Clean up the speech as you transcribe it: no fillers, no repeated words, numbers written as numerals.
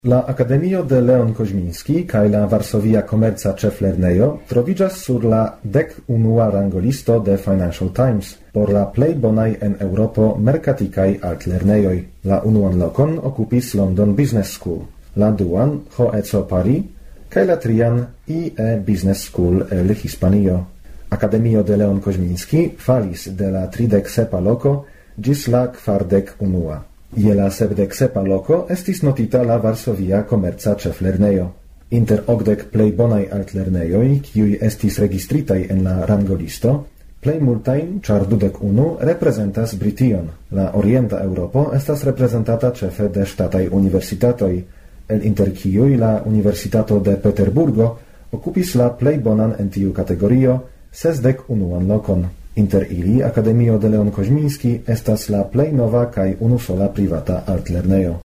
La Akademio de Leon Koźmiński kaj la Varsovia Komerca Ĉeflernejo troviĝas sur la 11. rangolisto de Financial Times por la plej bonaj en Eŭropo merkatikaj altlernejoj. La unuan lokon okupis London Business School, la duan HEC Paris kaj la trian IE Business School el Hispanio. Akademio de Leon Koźmiński falis de la 37. loko ĝis la 41. Je la 77. loko estis notita la Varsovia Komerca Ĉeflernejo. Inter 80 plej bonaj altlernejoj, kiuj estis registritaj en la rangolisto, plej multajn, ĉar 21, reprezentas Brition. La orienta Eŭropo estas reprezentata ĉefe de ŝtataj universitatoj, el inter kiuj la Universitato de Peterburgo okupis la plej bonan en tiu kategorio, 61. lokon. Inter ili Akademio de Leon Koźmiński estas la plej nova kaj unusola privata altlernejo.